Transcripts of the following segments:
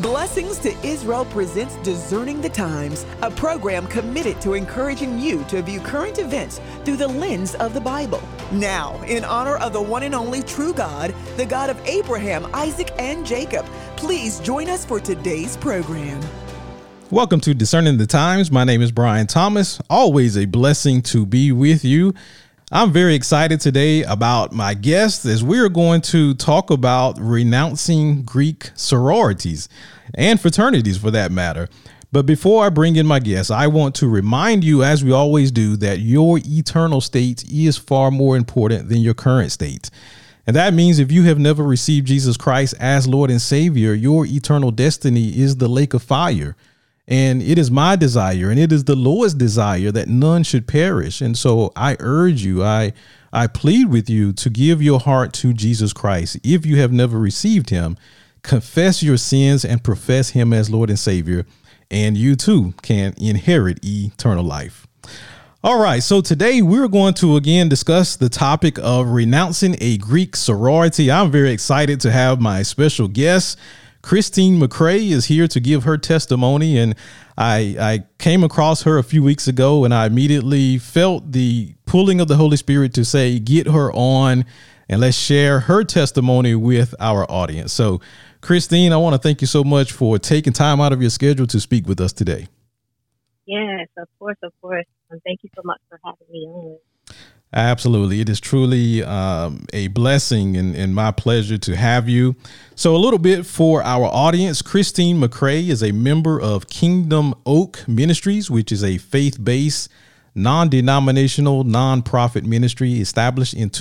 Blessings to Israel presents Discerning the Times, a program committed to encouraging you to view current events through the lens of the Bible. Now, in honor of the one and only true God, the God of Abraham, Isaac, and Jacob, please join us for today's program. Welcome to Discerning the Times. My name is Brian Thomas. Always a blessing to be with you. I'm very excited today about my guest as we're going to talk about renouncing Greek sororities and fraternities for that matter. But before I bring in my guest, I want to remind you, as we always do, that your eternal state is far more important than your current state. And that means if you have never received Jesus Christ as Lord and Savior, your eternal destiny is the lake of fire. And it is my desire, and it is the Lord's desire, that none should perish. And so I urge you, I plead with you to give your heart to Jesus Christ. If you have never received him, confess your sins and profess him as Lord and Savior, and you too can inherit eternal life. All right, so today we're going to again discuss the topic of renouncing a Greek sorority. I'm very excited to have my special guest. Christine McCray is here to give her testimony, and I came across her a few weeks ago, and I immediately felt the pulling of the Holy Spirit to say, get her on and let's share her testimony with our audience. So, Christine, I want to thank you so much for taking time out of your schedule to speak with us today. Yes, of course. And thank you so much for having me on. Absolutely. It is truly a blessing and my pleasure to have you. So a little bit for our audience, Christine McCray is a member of Kingdom Oak Ministries, which is a faith-based, non-denominational, nonprofit ministry established in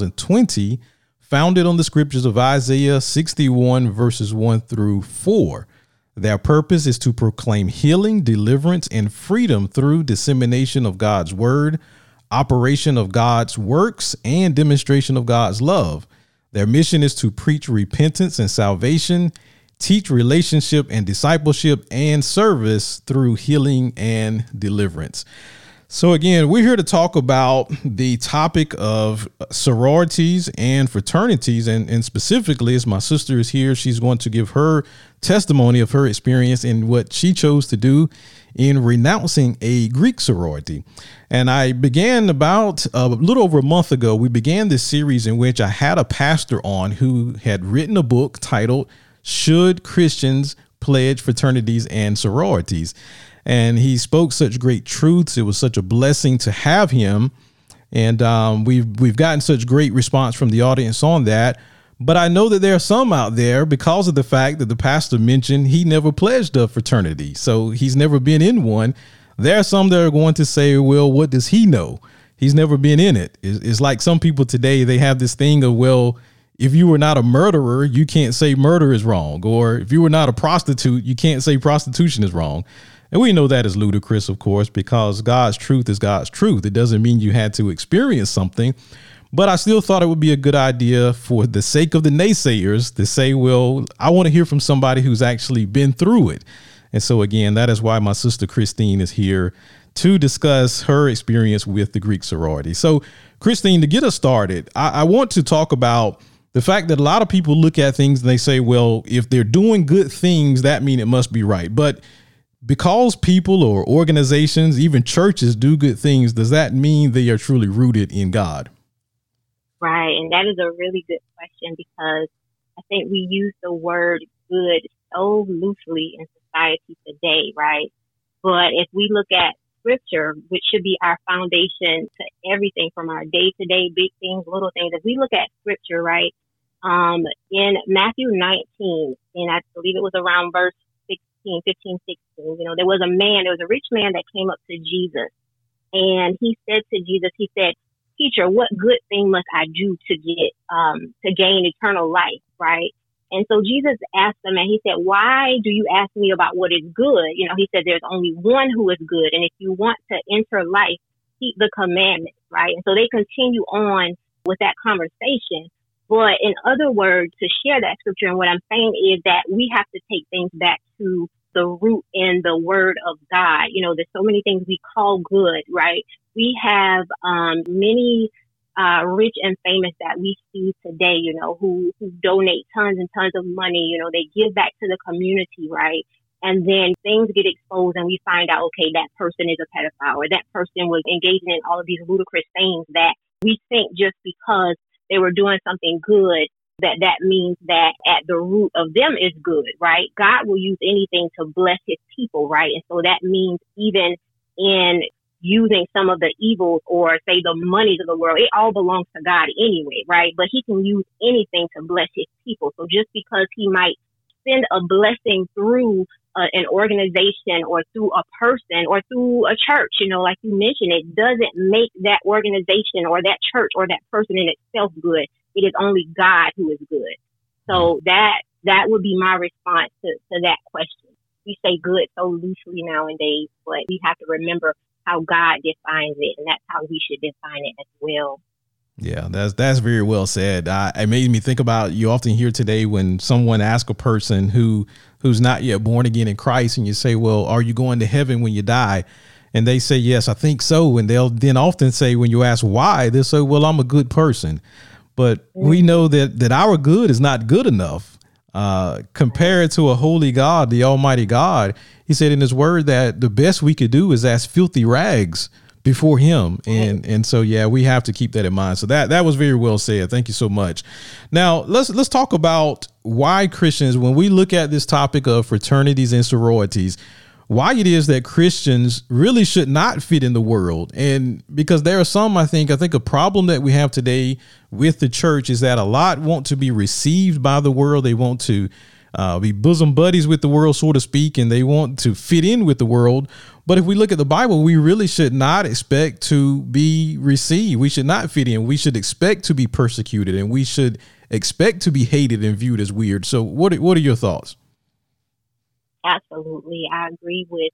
2020, founded on the scriptures of Isaiah 61 verses 1 through 4. Their purpose is to proclaim healing, deliverance, and freedom through dissemination of God's word, operation of God's works, and demonstration of God's love. Their mission is to preach repentance and salvation, teach relationship and discipleship, and service through healing and deliverance. So again, we're here to talk about the topic of sororities and fraternities, and specifically, as my sister is here, she's going to give her testimony of her experience and what she chose to do in renouncing a Greek sorority. And I began about a little over a month ago. We began this series in which I had a pastor on who had written a book titled "Should Christians Pledge Fraternities and Sororities?" And he spoke such great truths. It was such a blessing to have him. And we've gotten such great response from the audience on that. But I know that there are some out there, because of the fact that the pastor mentioned he never pledged a fraternity, so he's never been in one. There are some that are going to say, well, what does he know? He's never been in it. It's like some people today, they have this thing of, well, if you were not a murderer, you can't say murder is wrong. Or if you were not a prostitute, you can't say prostitution is wrong. And we know that is ludicrous, of course, because God's truth is God's truth. It doesn't mean you had to experience something. But I still thought it would be a good idea, for the sake of the naysayers, to say, well, I want to hear from somebody who's actually been through it. And so, again, that is why my sister Christine is here to discuss her experience with the Greek sorority. So, Christine, to get us started, I want to talk about the fact that a lot of people look at things and they say, well, if they're doing good things, that means it must be right. But because people or organizations, even churches, do good things, does that mean they are truly rooted in God? Right. And that is a really good question, because I think we use the word good so loosely in society today, right? But if we look at scripture, which should be our foundation to everything from our day-to-day, big things, little things, if we look at scripture, right, in Matthew 19, and I believe it was around verse 15, 16, there was a rich man that came up to Jesus, and he said to Jesus, he said, "Teacher, what good thing must I do to gain eternal life?" Right? And so Jesus asked him, and he said, "Why do you ask me about what is good?" He said, "There's only one who is good. And if you want to enter life, keep the commandments," right? And so they continue on with that conversation. But in other words, to share that scripture, and what I'm saying is that we have to take things back to the root in the word of God. There's so many things we call good, right? We have many rich and famous that we see today, you know, who donate tons and tons of money, you know, they give back to the community, right? And then things get exposed and we find out, okay, that person is a pedophile or that person was engaging in all of these ludicrous things that we think just because they were doing something good, that means that at the root of them is good, right? God will use anything to bless his people, right? And so that means even in using some of the evils or say the monies of the world, it all belongs to God anyway, right? But he can use anything to bless his people. So just because he might send a blessing through an organization or through a person or through a church, you know, like you mentioned, it doesn't make that organization or that church or that person in itself good. It is only God who is good. So that would be my response to that question. We say good so loosely nowadays, but we have to remember how God defines it, and that's how we should define it as well. Yeah, that's very well said. It made me think about, you often hear today when someone asks a person who's not yet born again in Christ, and you say, well, are you going to heaven when you die? And they say, yes, I think so. And they'll then often say, when you ask why, they'll say, well, I'm a good person. But we know that our good is not good enough compared to a holy God, the Almighty God. He said in his word that the best we could do is as filthy rags before him. And so, yeah, we have to keep that in mind. So that was very well said. Thank you so much. Now, let's talk about why Christians, when we look at this topic of fraternities and sororities, why it is that Christians really should not fit in the world. And because there are some, I think a problem that we have today with the church is that a lot want to be received by the world. They want to be bosom buddies with the world, so to speak, and they want to fit in with the world. But if we look at the Bible, we really should not expect to be received. We should not fit in. We should expect to be persecuted, and we should expect to be hated and viewed as weird. So what are your thoughts? Absolutely. I agree with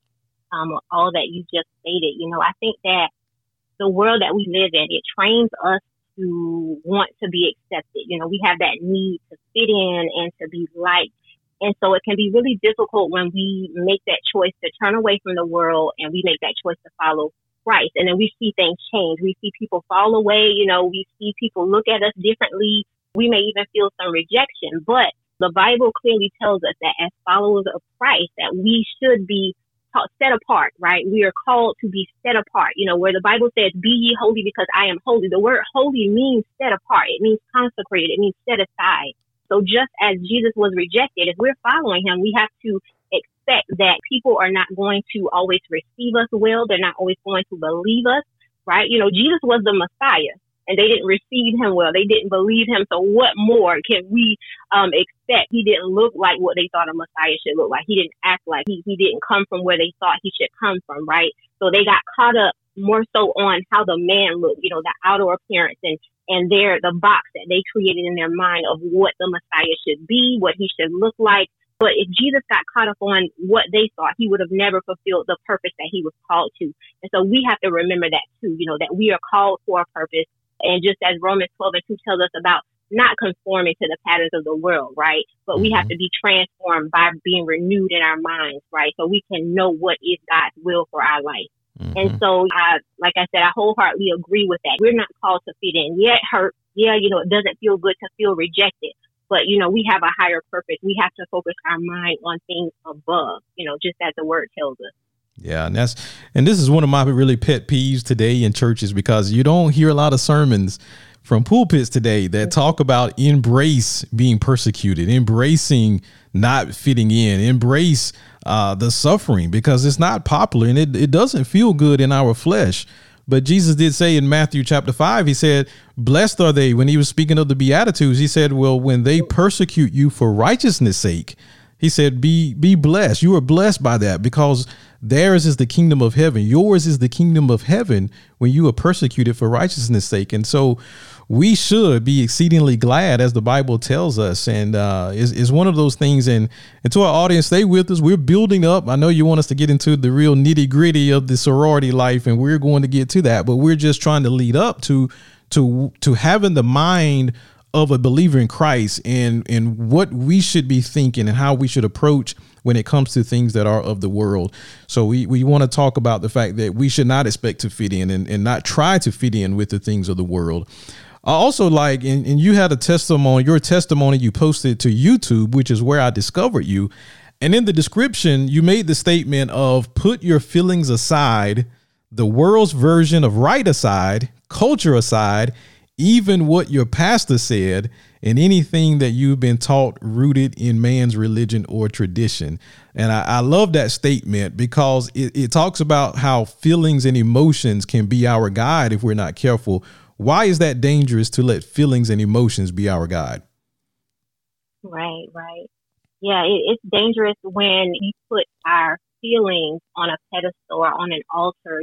all that you just stated. You know, I think that the world that we live in, it trains us to want to be accepted. You know, we have that need to fit in and to be liked. And so it can be really difficult when we make that choice to turn away from the world and we make that choice to follow Christ. And then we see things change. We see people fall away. You know, we see people look at us differently. We may even feel some rejection, but the Bible clearly tells us that as followers of Christ, that we should be set apart, right? We are called to be set apart. You know, where the Bible says, be ye holy because I am holy. The word holy means set apart. It means consecrated. It means set aside. So just as Jesus was rejected, if we're following him, we have to expect that people are not going to always receive us well. They're not always going to believe us, right? You know, Jesus was the Messiah. And they didn't receive him well. They didn't believe him. So what more can we expect? He didn't look like what they thought a Messiah should look like. He didn't act like he didn't come from where they thought he should come from, right? So they got caught up more so on how the man looked, you know, the outer appearance and the box that they created in their mind of what the Messiah should be, what he should look like. But if Jesus got caught up on what they thought, he would have never fulfilled the purpose that he was called to. And so we have to remember that too, you know, that we are called for a purpose. And just as Romans 12:2 tells us about not conforming to the patterns of the world, right? But we have to be transformed by being renewed in our minds, right? So we can know what is God's will for our life. And so, like I said, I wholeheartedly agree with that. We're not called to fit in. Yeah, it hurts. Yeah, you know, it doesn't feel good to feel rejected. But, you know, we have a higher purpose. We have to focus our mind on things above, you know, just as the word tells us. Yeah, and this is one of my really pet peeves today in churches, because you don't hear a lot of sermons from pulpits today that talk about embrace being persecuted, embracing not fitting in, embrace the suffering, because it's not popular and it doesn't feel good in our flesh. But Jesus did say in Matthew chapter 5, he said, blessed are they, when he was speaking of the Beatitudes, he said, well, when they persecute you for righteousness' sake, he said, be blessed. You are blessed by that, because theirs is the kingdom of heaven. Yours is the kingdom of heaven when you are persecuted for righteousness' sake. And so we should be exceedingly glad, as the Bible tells us. And is one of those things. And to our audience, stay with us. We're building up. I know you want us to get into the real nitty gritty of the sorority life, and we're going to get to that. But we're just trying to lead up to having the mind of a believer in Christ and what we should be thinking and how we should approach when it comes to things that are of the world. So we want to talk about the fact that we should not expect to fit in and not try to fit in with the things of the world. I also like, and you had your testimony you posted to YouTube, which is where I discovered you. And in the description, you made the statement of put your feelings aside, the world's version of right aside, culture aside, even what your pastor said, and anything that you've been taught rooted in man's religion or tradition. And I love that statement because it talks about how feelings and emotions can be our guide if we're not careful. Why is that dangerous to let feelings and emotions be our guide? Right. Yeah, it's dangerous when we put our feelings on a pedestal or on an altar,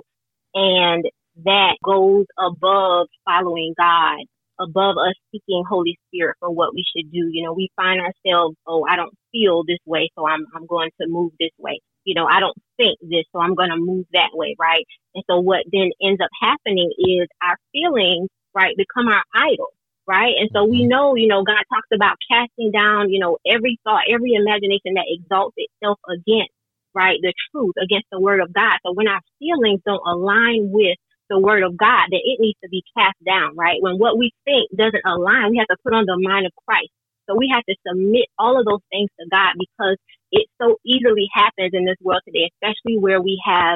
and that goes above following God, above us seeking Holy Spirit for what we should do. We find ourselves, I don't feel this way, so I'm going to move this way. I don't think this, so I'm going to move that way, right? And so what then ends up happening is our feelings, right, become our idol, right? And so we know, God talks about casting down, every thought, every imagination that exalts itself against, right, the truth, against the word of God. So when our feelings don't align with the word of God, then it needs to be cast down, right? When what we think doesn't align, we have to put on the mind of Christ. So we have to submit all of those things to God because it so easily happens in this world today, especially where we have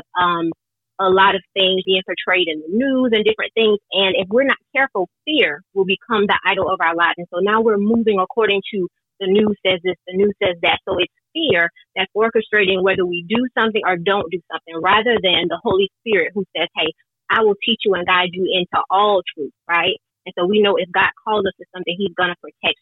a lot of things being portrayed in the news and different things. And if we're not careful, fear will become the idol of our lives. And so now we're moving according to the news says this, the news says that. So it's fear that's orchestrating whether we do something or don't do something, rather than the Holy Spirit who says, hey, I will teach you and guide you into all truth, right? And so we know if God calls us to something, He's going to protect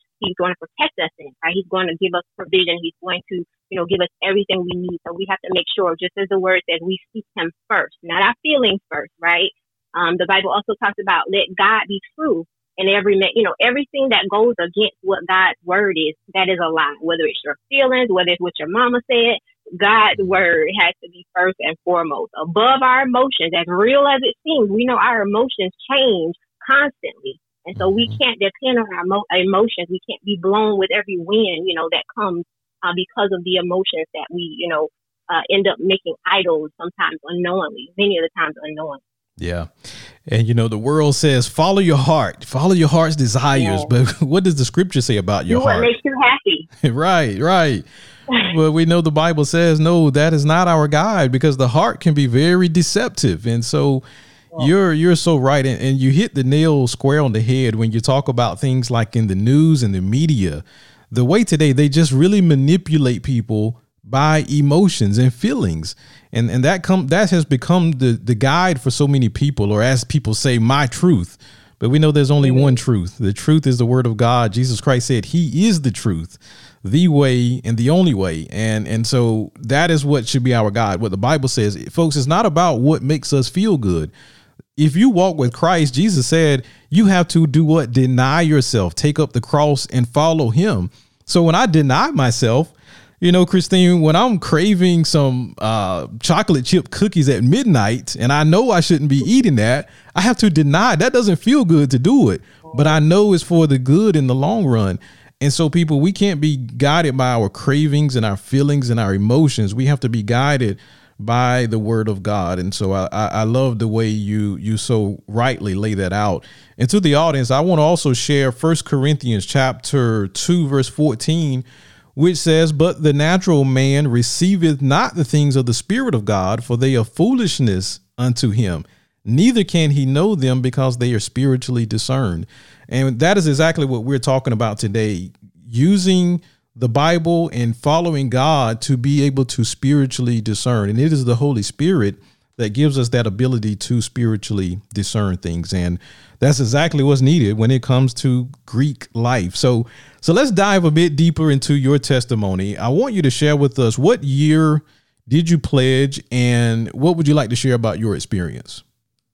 us in it, right? He's going to give us provision. He's going to, give us everything we need. So we have to make sure, just as the word says, we seek Him first, not our feelings first, right? The Bible also talks about let God be true, and everything that goes against what God's word is, that is a lie. Whether it's your feelings, whether it's what your mama said, God's word has to be first and foremost, above our emotions. As real as it seems, we know our emotions change constantly. And so we can't depend on our emotions. We can't be blown with every wind, that comes because of the emotions that we, end up making idols sometimes unknowingly, many of the times unknowingly. Yeah. And, the world says, follow your heart's desires. Yeah. But what does the scripture say about your heart? What makes you happy. Right. Well, we know the Bible says, no, that is not our guide, because the heart can be very deceptive. And so you're so right. And you hit the nail square on the head when you talk about things like in the news and the media. The way today, they just really manipulate people by emotions and feelings. And that has become the guide for so many people, or as people say, my truth. But we know there's only one truth. The truth is the word of God. Jesus Christ said He is the truth, the way and the only way. And so that is what should be our guide. What the Bible says, folks, it's not about what makes us feel good. If you walk with Christ, Jesus said you have to do what? Deny yourself, take up the cross and follow Him. So when I deny myself, Christine, when I'm craving some chocolate chip cookies at midnight and I know I shouldn't be eating that, I have to deny. That doesn't feel good to do it, but I know it's for the good in the long run. And so people, we can't be guided by our cravings and our feelings and our emotions. We have to be guided by the word of God. And so I love the way you so rightly lay that out. And to the audience, I want to also share 1 Corinthians chapter 2, verse 14, which says, but the natural man receiveth not the things of the Spirit of God, for they are foolishness unto him. Neither can he know them, because they are spiritually discerned. And that is exactly what we're talking about today, using the Bible and following God to be able to spiritually discern. And it is the Holy Spirit that gives us that ability to spiritually discern things. And that's exactly what's needed when it comes to Greek life. So let's dive a bit deeper into your testimony. I want you to share with us, what year did you pledge, and what would you like to share about your experience?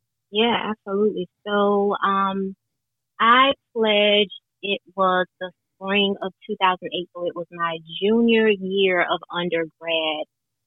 Yeah, absolutely. So I pledged, it was the spring of 2008. So it was my junior year of undergrad.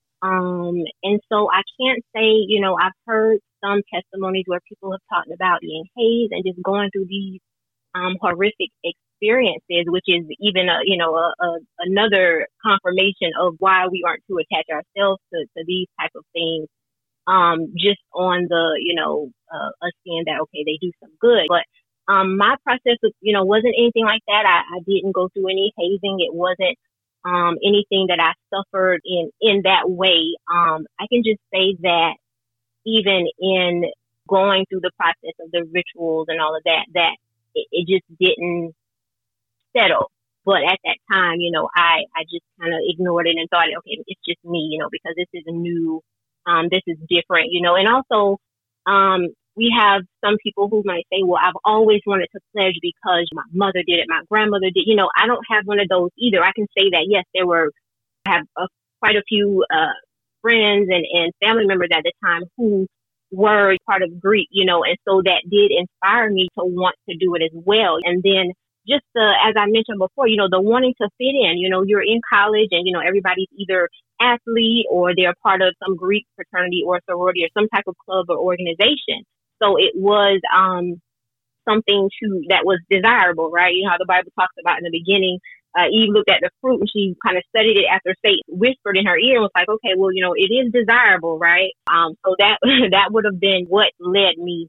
And so I can't say, I've heard some testimonies where people have talked about being hazed and just going through these horrific experiences, which is even another confirmation of why we aren't to attach ourselves to these type of things. Just on the us seeing that okay, they do some good, but my process wasn't anything like that. I didn't go through any hazing. It wasn't anything that I suffered in that way. I can just say that even in going through the process of the rituals and all of that it just didn't settle. But at that time, I just kind of ignored it and thought, okay, it's just me, because this is new, this is different, and also, we have some people who might say, well, I've always wanted to pledge because my mother did it, my grandmother did, I don't have one of those either. I can say that, yes, I have quite a few, friends and family members at the time who were part of Greek, and so that did inspire me to want to do it as well. And then just as I mentioned before, the wanting to fit in, you're in college and, everybody's either athlete or they're part of some Greek fraternity or sorority or some type of club or organization. So it was something that was desirable, right? You know how the Bible talks about in the beginning, Eve looked at the fruit and she kind of studied it after Satan whispered in her ear and was like, okay, well, it is desirable, right? So that that would have been what led me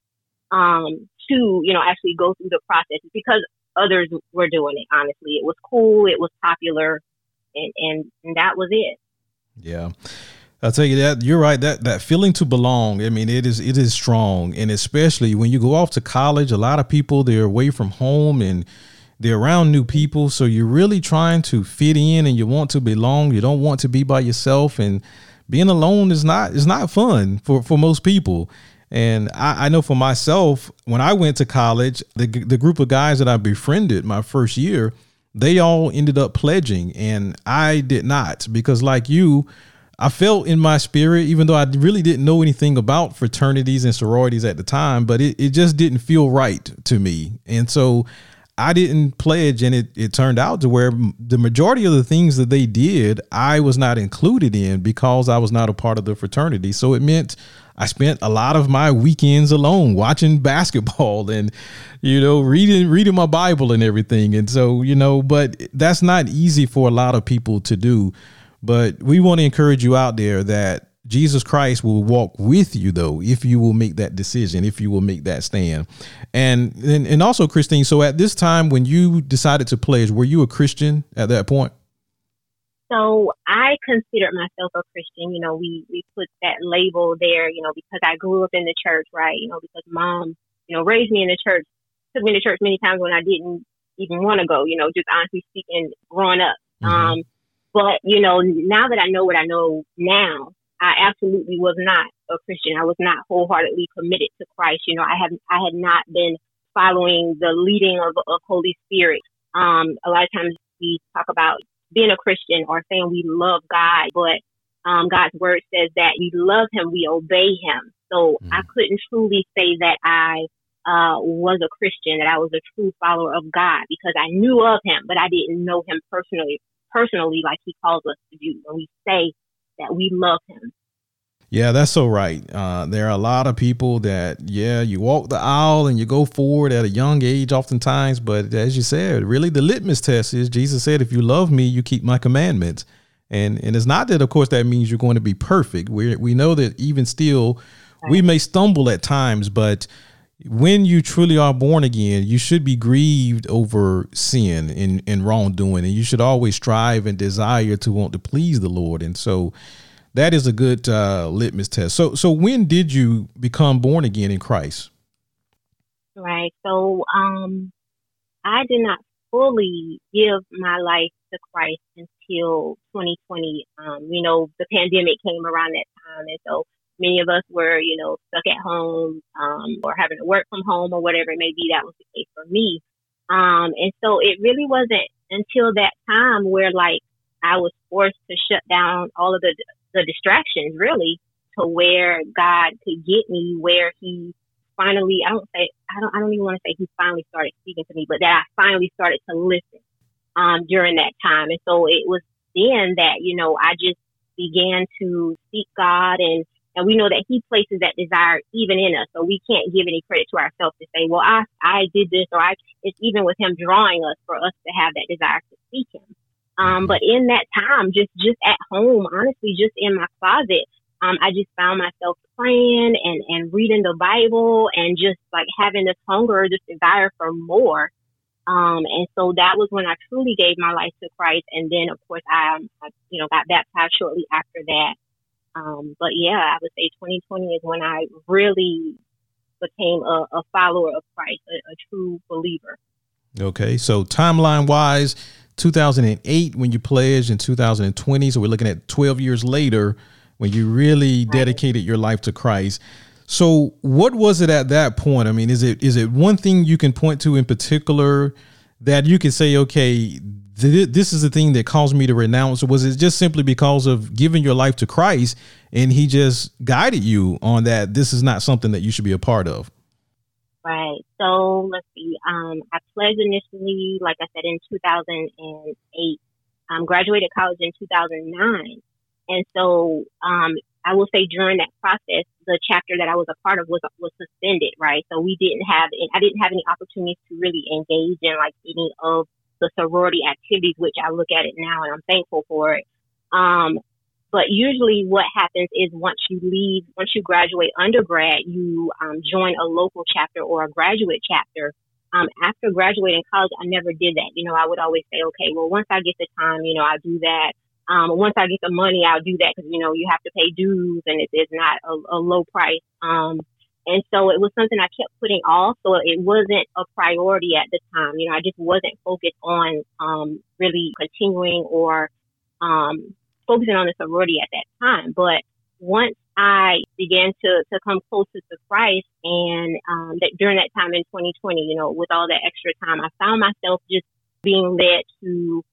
to, actually go through the process because others were doing it. Honestly, it was cool, it was popular, and that was it. Yeah. I'll tell you that you're right. That feeling to belong. I mean, it is strong. And especially when you go off to college, a lot of people, they're away from home and they're around new people. So you're really trying to fit in and you want to belong. You don't want to be by yourself, and being alone is not fun for most people. And I know for myself, when I went to college, the group of guys that I befriended my first year, they all ended up pledging and I did not, because like you, I felt in my spirit, even though I really didn't know anything about fraternities and sororities at the time, but it just didn't feel right to me. And so I didn't pledge, and it turned out to where the majority of the things that they did, I was not included in because I was not a part of the fraternity. So it meant I spent a lot of my weekends alone watching basketball and, reading my Bible and everything. And so, but that's not easy for a lot of people to do. But we want to encourage you out there that Jesus Christ will walk with you, though, if you will make that decision, if you will make that stand. And also, Christine, so at this time when you decided to pledge, were you a Christian at that point? So I considered myself a Christian. We put that label there, because I grew up in the church, right? Because mom, raised me in the church, took me to church many times when I didn't even want to go, just honestly speaking, growing up. Mm-hmm. But, now that I know what I know now, I absolutely was not a Christian. I was not wholeheartedly committed to Christ. I had not been following the leading of Holy Spirit. A lot of times we talk about being a Christian or saying we love God, but God's word says that we love him, we obey him. So I couldn't truly say that I was a Christian, that I was a true follower of God, because I knew of him, but I didn't know him personally like he calls us to do when we say that we love him. Yeah, that's so right. There are a lot of people that, you walk the aisle and you go forward at a young age oftentimes. But as you said, really the litmus test is Jesus said, if you love me, you keep my commandments. And it's not that, of course, that means you're going to be perfect. We know that even still, we may stumble at times, but when you truly are born again, you should be grieved over sin and wrongdoing, and you should always strive and desire to want to please the Lord. And so that is a good litmus test. So when did you become born again in Christ? Right. So I did not fully give my life to Christ until 2020. The pandemic came around that time, and so many of us were, stuck at home or having to work from home or whatever it may be. That was the case for me. And so it really wasn't until that time where I was forced to shut down all of the distractions, really, to where God could get me, where he finally, I don't even want to say he finally started speaking to me, but that I finally started to listen during that time. And so it was then that, I just began to seek God and And we know that he places that desire even in us. So we can't give any credit to ourselves to say, well, I did this, or it's even with him drawing us for us to have that desire to seek him. But in that time, just at home, honestly, just in my closet, I just found myself praying and reading the Bible and just like having this hunger, this desire for more. And so that was when I truly gave my life to Christ. And then, of course, I got baptized shortly after that. But yeah, I would say 2020 is when I really became a follower of Christ, a true believer. Okay. So timeline wise, 2008 when you pledged, in 2020. So we're looking at 12 years later when you really dedicated your life to Christ. So what was it at that point? I mean, is it one thing you can point to in particular that you can say, okay, this is the thing that caused me to renounce? Or was it just simply because of giving your life to Christ and he just guided you on that this is not something that you should be a part of? Right. So let's see. I pledged initially, like I said, in 2008. Graduated college in 2009. And so I will say during that process, the chapter that I was a part of was suspended, right? So I didn't have any opportunities to really engage in like any of the sorority activities, which I look at it now and I'm thankful for it. But usually what happens is once you graduate undergrad, you join a local chapter or a graduate chapter. After graduating college, I never did that. I would always say, okay, well, once I get the time, I'll do that. Once I get the money, I'll do that because, you have to pay dues and it's not a low price. And so it was something I kept putting off. So it wasn't a priority at the time. I just wasn't focused on really continuing or focusing on the sorority at that time. But once I began to come closer to Christ and during that time in 2020, with all that extra time, I found myself just being led to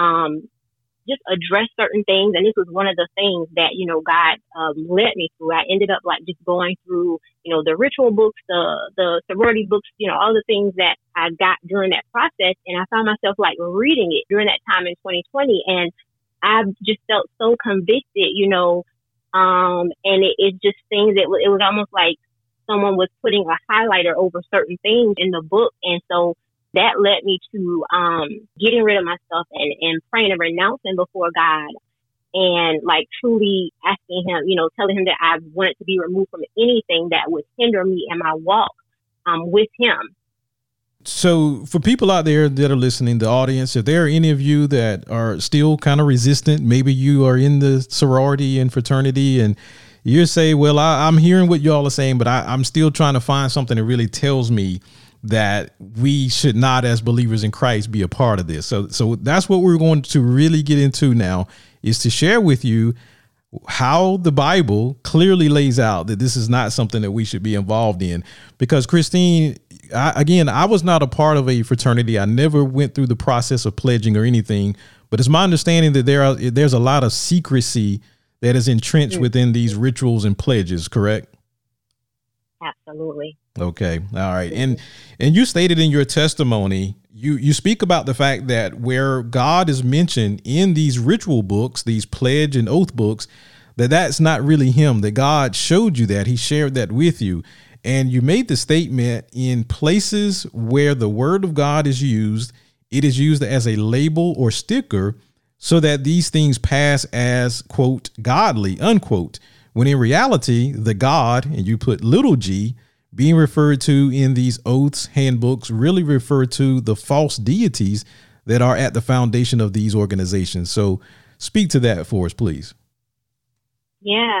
just address certain things. And this was one of the things that, God led me through. I ended up like just going through, the ritual books, the sorority books, all the things that I got during that process. And I found myself like reading it during that time in 2020. And I just felt so convicted, and it's just things that it was almost like someone was putting a highlighter over certain things in the book. And so that led me to getting rid of my stuff and praying and renouncing before God and like truly asking him, telling him that I wanted to be removed from anything that would hinder me in my walk with him. So for people out there that are listening, the audience, if there are any of you that are still kind of resistant, maybe you are in the sorority and fraternity and you say, well, I'm hearing what y'all are saying, but I'm still trying to find something that really tells me that we should not, as believers in Christ, be a part of this. So that's what we're going to really get into now, is to share with you how the Bible clearly lays out that this is not something that we should be involved in. Because Christine, I was not a part of a fraternity. I never went through the process of pledging or anything, but it's my understanding that there's a lot of secrecy that is entrenched within these rituals and pledges, correct? Absolutely. Okay. All right. And you stated in your testimony, you speak about the fact that where God is mentioned in these ritual books, these pledge and oath books, that's not really him, that God showed you that. He shared that with you. And you made the statement, in places where the word of God is used, it is used as a label or sticker so that these things pass as, quote, godly, unquote, when in reality, the God, and you put little g, being referred to in these oaths handbooks really refer to the false deities that are at the foundation of these organizations. So speak to that for us, please. Yeah.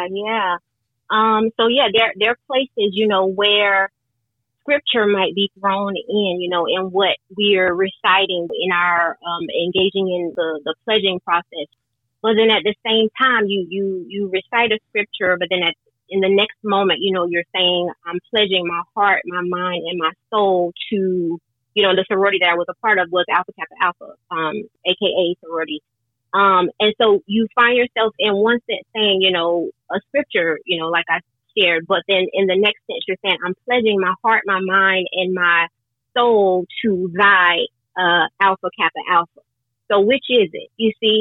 There are places, where scripture might be thrown in, in what we're reciting in our engaging in the pledging process. But then at the same time, you recite a scripture, but then in the next moment, you're saying, I'm pledging my heart, my mind, and my soul to, the sorority that I was a part of was Alpha Kappa Alpha, aka sorority. And so you find yourself in one sense saying, a scripture, like I shared, but then in the next sense, you're saying, I'm pledging my heart, my mind, and my soul to thy Alpha Kappa Alpha. So which is it? You see?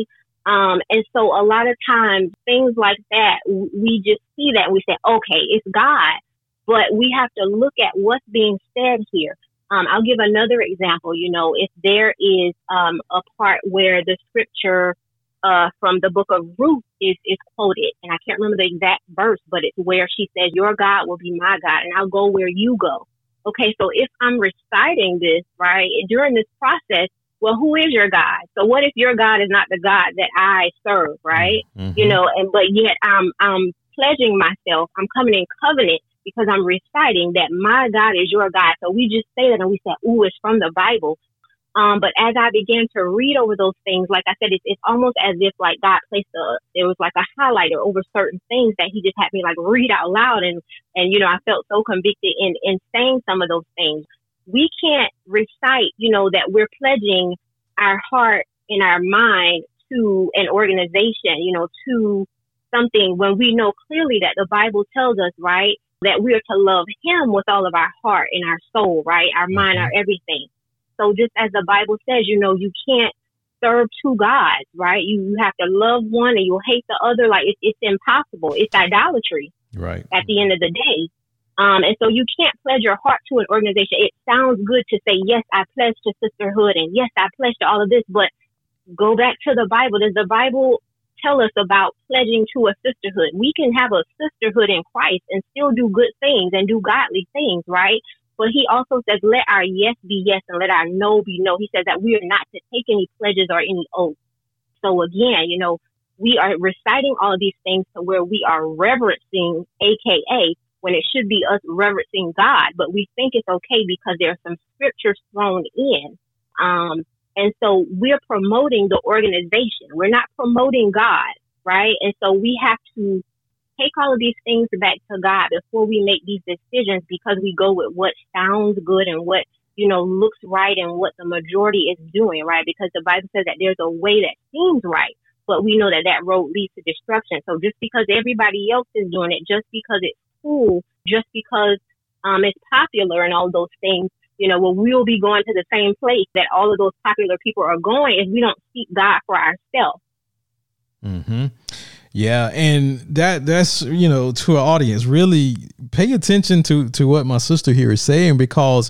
And so a lot of times things like that, we just see that and we say, okay, it's God, but we have to look at what's being said here. I'll give another example. If there is a part where the scripture from the book of Ruth is quoted, and I can't remember the exact verse, but it's where she says, your God will be my God, and I'll go where you go. Okay, so if I'm reciting this, right, during this process, well, who is your God? So what if your God is not the God that I serve, right? Mm-hmm. But yet I'm pledging myself, I'm coming in covenant because I'm reciting that my God is your God. So we just say that and we say, ooh, it's from the Bible. But as I began to read over those things, like I said, it's almost as if like God placed there was like a highlighter over certain things that he just had me like read out loud. And I felt so convicted in saying some of those things. We can't recite, that we're pledging our heart and our mind to an organization, to something when we know clearly that the Bible tells us, right, that we are to love him with all of our heart and our soul, right, our mind, our everything. So just as the Bible says, you can't serve two gods, right? You have to love one and you'll hate the other. Like it's impossible. It's idolatry, right? At the end of the day. And so you can't pledge your heart to an organization. It sounds good to say, yes, I pledge to sisterhood and yes, I pledge to all of this, but go back to the Bible. Does the Bible tell us about pledging to a sisterhood? We can have a sisterhood in Christ and still do good things and do godly things, right? But he also says, let our yes be yes and let our no be no. He says that we are not to take any pledges or any oaths. So again, we are reciting all of these things to where we are reverencing, AKA, when it should be us reverencing God, but we think it's okay because there's some scriptures thrown in. And so we're promoting the organization. We're not promoting God, right? And so we have to take all of these things back to God before we make these decisions, because we go with what sounds good and what, looks right and what the majority is doing, right? Because the Bible says that there's a way that seems right, but we know that that road leads to destruction. So just because everybody else is doing it, just because it's cool, just because it's popular and all those things, we'll be going to the same place that all of those popular people are going if we don't seek God for ourselves. Mm-hmm. Yeah. And that's, to our audience, really pay attention to what my sister here is saying, because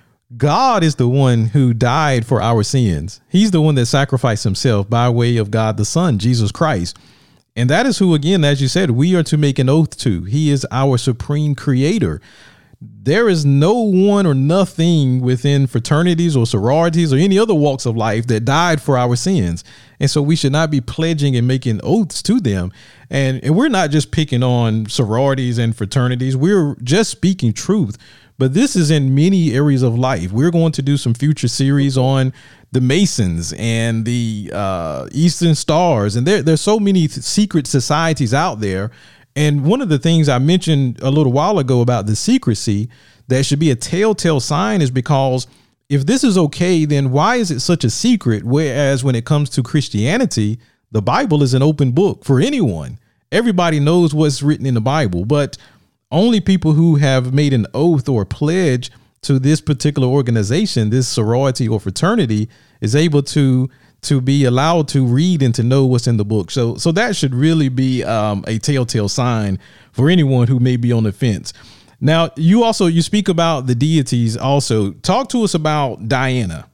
God is the one who died for our sins. He's the one that sacrificed himself by way of God, the Son, Jesus Christ. And that is who, again, as you said, we are to make an oath to. He is our supreme creator. There is no one or nothing within fraternities or sororities or any other walks of life that died for our sins. And so we should not be pledging and making oaths to them. And we're not just picking on sororities and fraternities. We're just speaking truth. But this is in many areas of life. We're going to do some future series on the Masons and the Eastern Stars. And there's so many secret societies out there. And one of the things I mentioned a little while ago about the secrecy that should be a telltale sign is because if this is okay, then why is it such a secret? Whereas when it comes to Christianity, the Bible is an open book for anyone. Everybody knows what's written in the Bible, but only people who have made an oath or pledge to this particular organization, this sorority or fraternity, is able to be allowed to read and to know what's in the book. So that should really be a telltale sign for anyone who may be on the fence. Now, you speak about the deities also. Talk to us about Diana.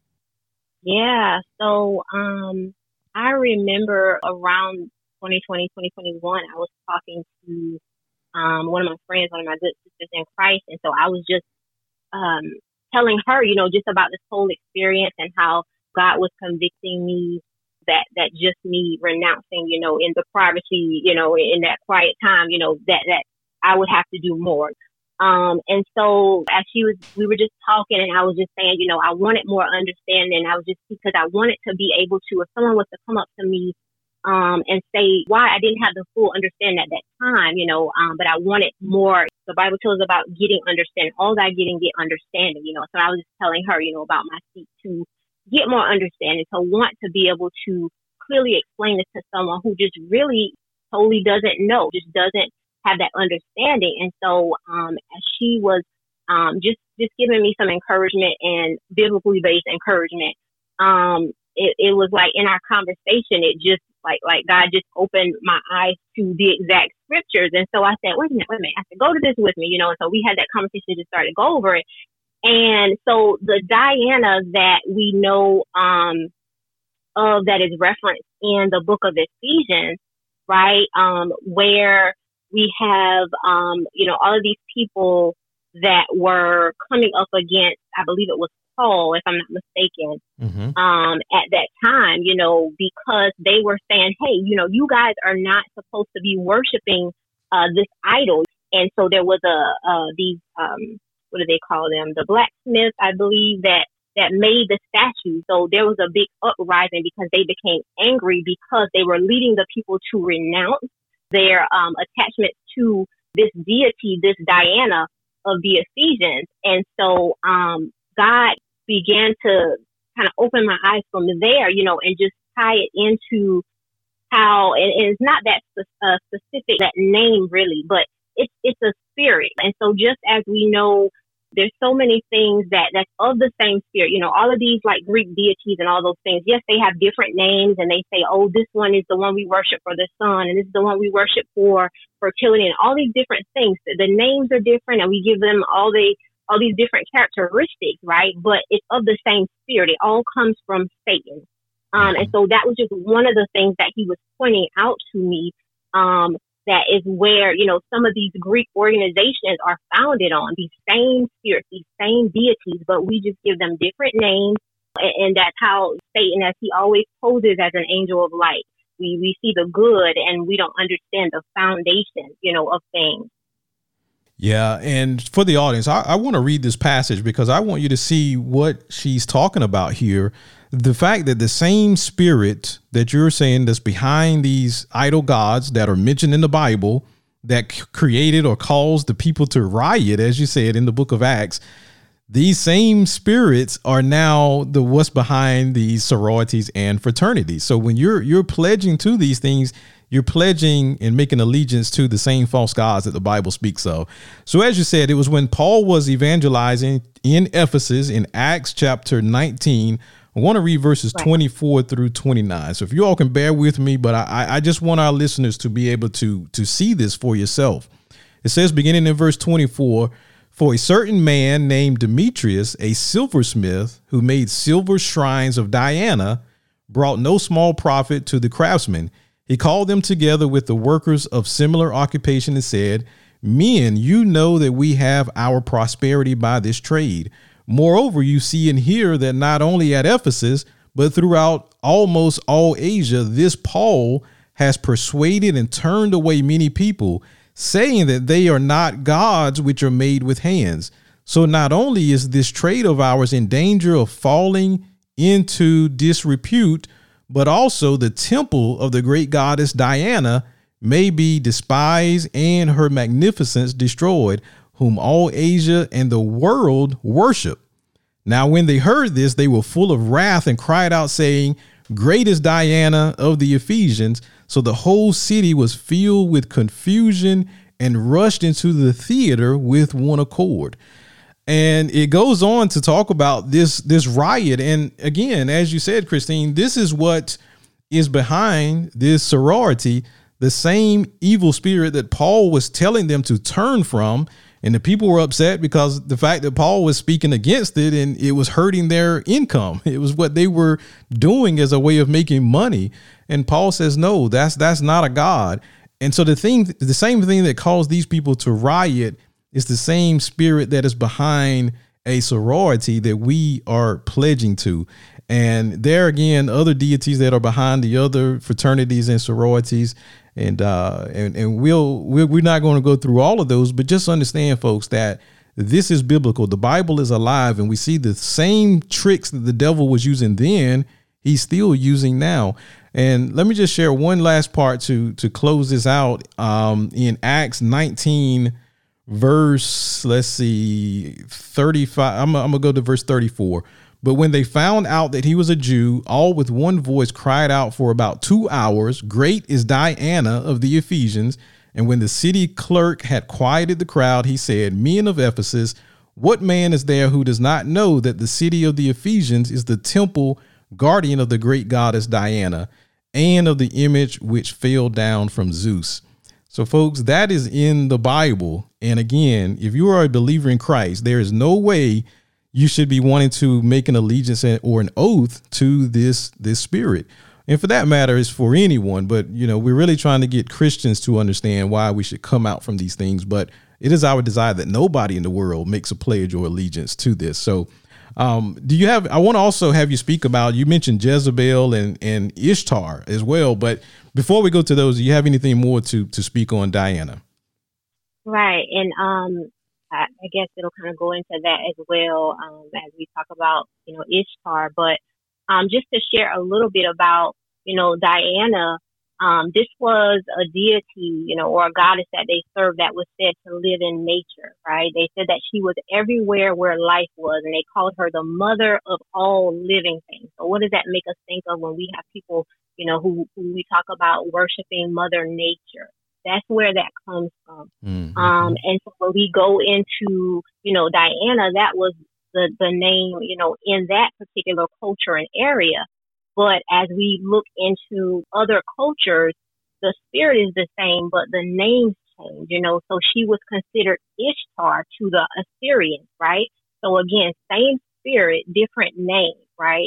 Yeah. So I remember around 2020, 2021, I was talking to one of my friends, one of my good sisters in Christ. And so I was just telling her, just about this whole experience and how God was convicting me that just me renouncing, in the privacy, in that quiet time, that I would have to do more. And so as we were just talking and I was just saying, I wanted more understanding. I was just, because I wanted to be able to, if someone was to come up to me, and say why I didn't have the full understanding at that time, but I wanted more. The Bible tells us about getting understanding. All that getting, get understanding, So I was just telling her, about my seek to get more understanding, to want to be able to clearly explain this to someone who just really totally doesn't know, just doesn't have that understanding. And so, as she was, just giving me some encouragement and biblically based encouragement, it was like in our conversation, it just like God just opened my eyes to the exact scriptures. And so I said, wait a minute. I said, go to this with me, and so we had that conversation, just started to go over it. And so the Diana that we know, of that is referenced in the book of Ephesians, right? Where we have, all of these people that were coming up against, I believe it was Paul, if I'm not mistaken, at that time, because they were saying, hey, you guys are not supposed to be worshiping this idol. And so there was these, what do they call them? The blacksmiths, I believe, that made the statue. So there was a big uprising because they became angry because they were leading the people to renounce their attachment to this deity, this Diana of the Ephesians. And so God began to kind of open my eyes from there, and just tie it into how, and it's not that specific, that name really, but it's a spirit. And so just as we know, there's so many things that's of the same spirit, all of these like Greek deities and all those things. Yes, they have different names, and they say, oh, this one is the one we worship for the sun, and this is the one we worship for fertility, and all these different things. The names are different, and we give them all these different characteristics, right? But it's of the same spirit. It all comes from Satan. And so that was just one of the things that he was pointing out to me. That is where, some of these Greek organizations are founded on these same spirits, these same deities, but we just give them different names. And that's how Satan, as he always poses as an angel of light, we see the good and we don't understand the foundation, of things. Yeah. And for the audience, I want to read this passage because I want you to see what she's talking about here. The fact that the same spirit that you're saying that's behind these idol gods that are mentioned in the Bible that created or caused the people to riot, as you said in the book of Acts, these same spirits are now what's behind these sororities and fraternities. So when you're pledging to these things, you're pledging and making allegiance to the same false gods that the Bible speaks of. So as you said, it was when Paul was evangelizing in Ephesus in Acts chapter 19. I want to read verses 24 through 29. So if you all can bear with me, but I just want our listeners to be able to see this for yourself. It says, beginning in verse 24, for a certain man named Demetrius, a silversmith who made silver shrines of Diana, brought no small profit to the craftsmen. He called them together with the workers of similar occupation and said, men, you know that we have our prosperity by this trade. Moreover, you see and hear that not only at Ephesus, but throughout almost all Asia, this Paul has persuaded and turned away many people, saying that they are not gods which are made with hands. So not only is this trade of ours in danger of falling into disrepute, but also the temple of the great goddess Diana may be despised and her magnificence destroyed, whom all Asia and the world worship. Now, when they heard this, they were full of wrath and cried out, saying, great is Diana of the Ephesians. So the whole city was filled with confusion and rushed into the theater with one accord. And it goes on to talk about this riot. And again, as you said, Christine, this is what is behind this sorority, the same evil spirit that Paul was telling them to turn from. And the people were upset because the fact that Paul was speaking against it and it was hurting their income. It was what they were doing as a way of making money. And Paul says, no, that's not a God. And so the same thing that caused these people to riot is the same spirit that is behind a sorority that we are pledging to. And there again, other deities that are behind the other fraternities and sororities. And we're not going to go through all of those, but just understand, folks, that this is biblical. The Bible is alive, and we see the same tricks that the devil was using then, he's still using now. And let me just share one last part to close this out. In Acts 19, verse, 35, I'm going to go to verse 34. But when they found out that he was a Jew, all with one voice cried out for about 2 hours, great is Diana of the Ephesians. And when the city clerk had quieted the crowd, he said, men of Ephesus, what man is there who does not know that the city of the Ephesians is the temple guardian of the great goddess Diana? and of the image which fell down from Zeus. So, folks, that is in the Bible. And again, if you are a believer in Christ, there is no way you should be wanting to make an allegiance or an oath to this spirit. And for that matter, it's for anyone. But, we're really trying to get Christians to understand why we should come out from these things. But it is our desire that nobody in the world makes a pledge or allegiance to this. So I want to also have you speak about, you mentioned Jezebel and Ishtar as well. But before we go to those, do you have anything more to speak on Diana? Right. And I guess it'll kind of go into that as well as we talk about, Ishtar. But just to share a little bit about, Diana, this was a deity, or a goddess that they served that was said to live in nature, right? They said that she was everywhere where life was, and they called her the mother of all living things. So what does that make us think of when we have people, who we talk about worshiping Mother Nature? That's where that comes from. Mm-hmm. And so when we go into, Diana, that was the name, in that particular culture and area. But as we look into other cultures, the spirit is the same, but the names change, So she was considered Ishtar to the Assyrians, right? So again, same spirit, different name, right?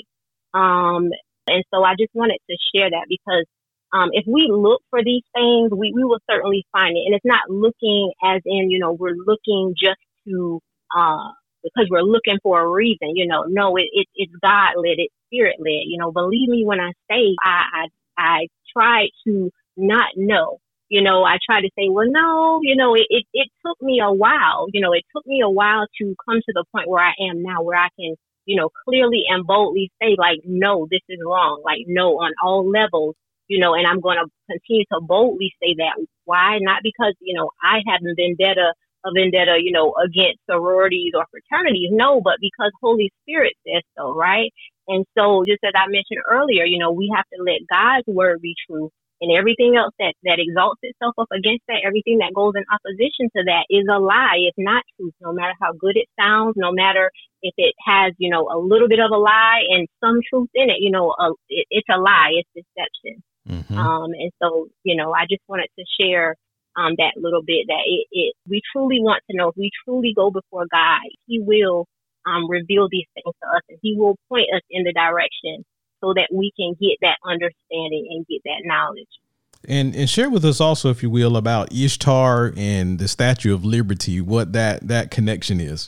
And so I just wanted to share that because if we look for these things, we will certainly find it. And it's not looking as in, we're looking just to, because we're looking for a reason, no, it's God-led, it's spirit-led, believe me when I say I try to not know, I try to say, well, no, it took me a while, it took me a while to come to the point where I am now, where I can, clearly and boldly say, like, no, this is wrong, like, no, on all levels, and I'm going to continue to boldly say that. Why? Not because, I have a vendetta, against sororities or fraternities. No, but because Holy Spirit says so, right? And so just as I mentioned earlier, we have to let God's word be true, and everything else that exalts itself up against that, everything that goes in opposition to that is a lie. It's not truth, no matter how good it sounds, no matter if it has, a little bit of a lie and some truth in it, it's a lie, it's deception. Mm-hmm. And so, I just wanted to share that little bit that we truly want to know, if we truly go before God, He will reveal these things to us, and He will point us in the direction so that we can get that understanding and get that knowledge. And share with us also, if you will, about Ishtar and the Statue of Liberty, what that connection is.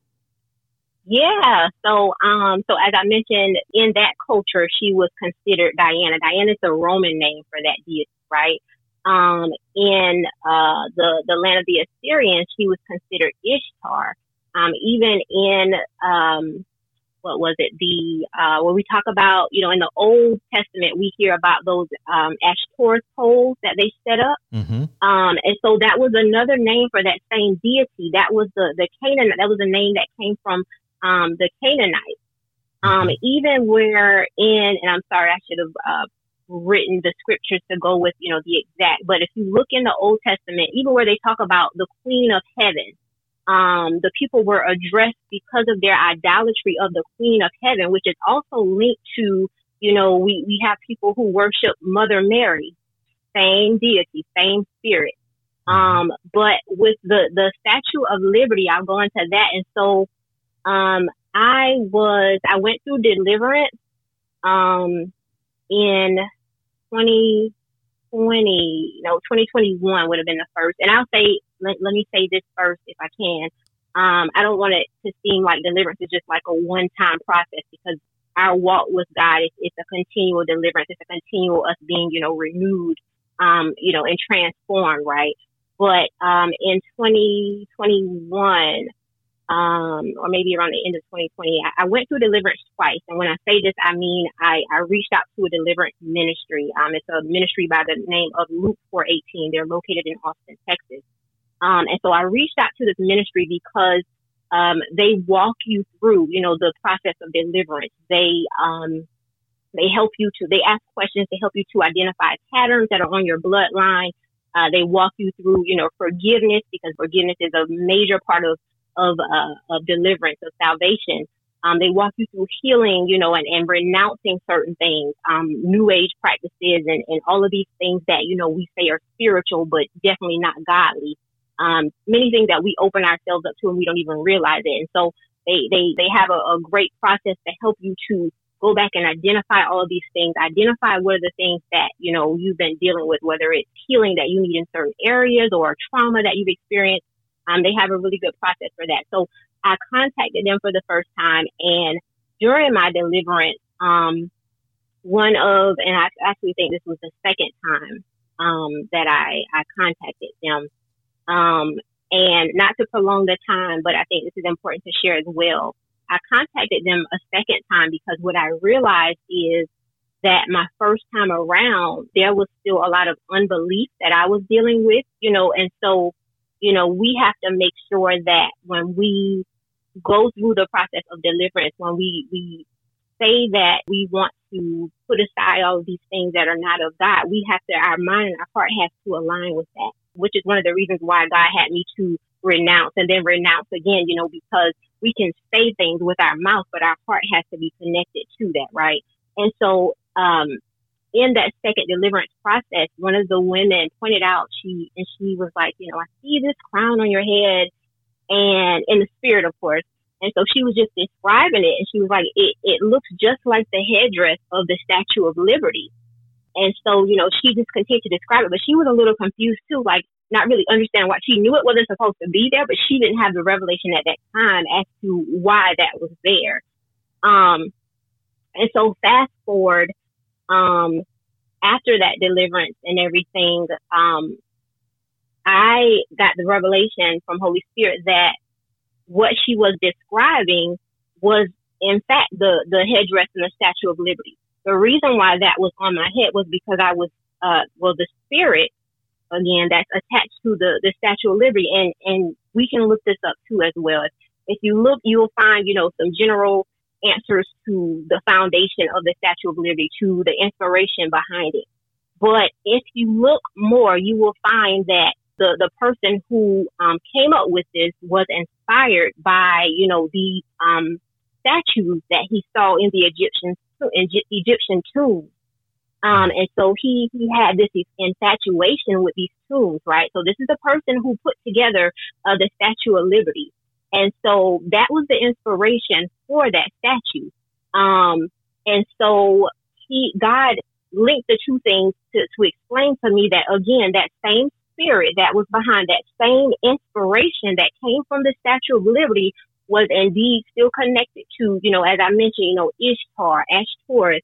Yeah. So as I mentioned, in that culture, she was considered Diana. Diana is a Roman name for that deity, right? In the land of the Assyrians, she was considered Ishtar. Even in what was it? When we talk about, in the Old Testament, we hear about those Ashtoreth poles that they set up. Mm-hmm. And so that was another name for that same deity. That was the Canaan. That was a name that came from the Canaanites. Even where and I'm sorry, I should have written the scriptures to go with, the exact, but if you look in the Old Testament, even where they talk about the Queen of Heaven, the people were addressed because of their idolatry of the Queen of Heaven, which is also linked to, we have people who worship Mother Mary, same deity, same spirit. But with the Statue of Liberty, I'll go into that. And so, I went through deliverance, in 2021 would have been the first. And I'll say, let me say this first if I can. I don't want it to seem like deliverance is just like a one-time process, because our walk with God it's a continual deliverance. It's a continual us being, renewed, and transformed, right? But in 2021, or maybe around the end of 2020, I went through deliverance twice. And when I say this, I mean, I reached out to a deliverance ministry. It's a ministry by the name of Luke 418. They're located in Austin, Texas. And so I reached out to this ministry because they walk you through, the process of deliverance. They help you they ask questions to help you to identify patterns that are on your bloodline. They walk you through, forgiveness, because forgiveness is a major part of deliverance, of salvation. They walk you through healing, and renouncing certain things, new age practices and all of these things that, we say are spiritual, but definitely not godly. Many things that we open ourselves up to and we don't even realize it. And so they have a great process to help you to go back and identify all of these things, identify what are the things that, you've been dealing with, whether it's healing that you need in certain areas or trauma that you've experienced. They have a really good process for that. So I contacted them for the first time, and during my deliverance, and I actually think this was the second time, that I contacted them. And not to prolong the time, but I think this is important to share as well. I contacted them a second time because what I realized is that my first time around, there was still a lot of unbelief that I was dealing with, and so, we have to make sure that when we go through the process of deliverance, when we say that we want to put aside all of these things that are not of God, our mind and our heart has to align with that, which is one of the reasons why God had me to renounce and then renounce again, because we can say things with our mouth, but our heart has to be connected to that, right? And so, in that second deliverance process, one of the women pointed out, she was like, I see this crown on your head, and in the spirit, of course. And so she was just describing it, and she was like, it looks just like the headdress of the Statue of Liberty. And so, she just continued to describe it, but she was a little confused too, like not really understanding why. She knew it wasn't supposed to be there, but she didn't have the revelation at that time as to why that was there. And so fast forward, after that deliverance and everything, I got the revelation from Holy Spirit that what she was describing was, in fact, the headdress and the Statue of Liberty. The reason why that was on my head was because I was, the spirit, again, that's attached to the Statue of Liberty. And we can look this up too as well. If you look, you'll find, some general answers to the foundation of the Statue of Liberty, to the inspiration behind it. But if you look more, you will find that the person who came up with this was inspired by, the statues that he saw in the Egyptian tombs. And so he had this infatuation with these tombs, right? So this is the person who put together the Statue of Liberty. And so that was the inspiration for that statue. And so God linked the two things to explain to me that, again, that same spirit that was behind that same inspiration that came from the Statue of Liberty was indeed still connected to, as I mentioned, Ishtar, Ashtoreth,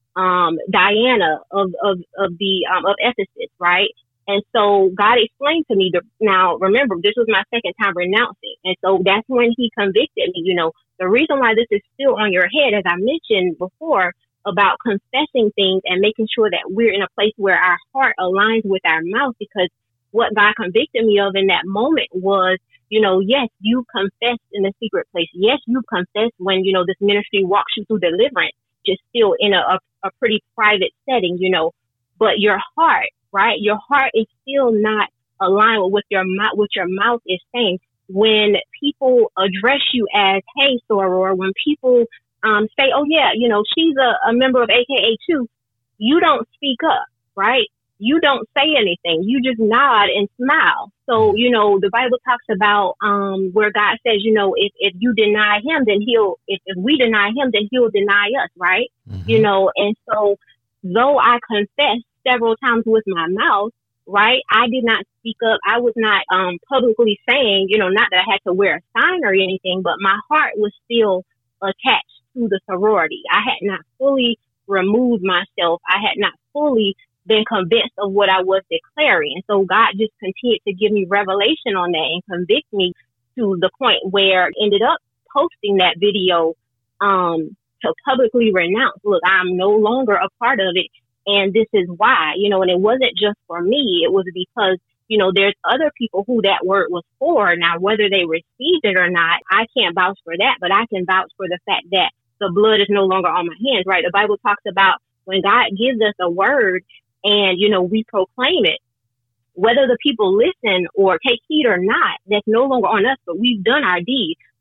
Diana of Ephesus, right? And so God explained to me now remember, this was my second time renouncing. And so that's when he convicted me, the reason why this is still on your head, as I mentioned before, about confessing things and making sure that we're in a place where our heart aligns with our mouth, because what God convicted me of in that moment was, yes, you confessed in the secret place. Yes, you confessed when, this ministry walks you through deliverance, just still in a pretty private setting, but your heart, right? Your heart is still not aligned with what your mouth is saying. When people address you as, hey, soror, when people say, oh yeah, she's a member of AKA too, you don't speak up, right? You don't say anything. You just nod and smile. So, the Bible talks about where God says, if you deny him, then if we deny him, then he'll deny us, right? Mm-hmm. And so though I confessed several times with my mouth, right, I did not speak up. I was not publicly saying, not that I had to wear a sign or anything, but my heart was still attached to the sorority. I had not fully removed myself. I had not fully been convinced of what I was declaring. And so God just continued to give me revelation on that and convict me to the point where I ended up posting that video to publicly renounce, look, I'm no longer a part of it. And this is why, and it wasn't just for me. It was because, there's other people who that word was for. Now, whether they received it or not, I can't vouch for that, but I can vouch for the fact that the blood is no longer on my hands, right? The Bible talks about when God gives us a word and, we proclaim it, whether the people listen or take heed or not, that's no longer on us, but we've done our deed.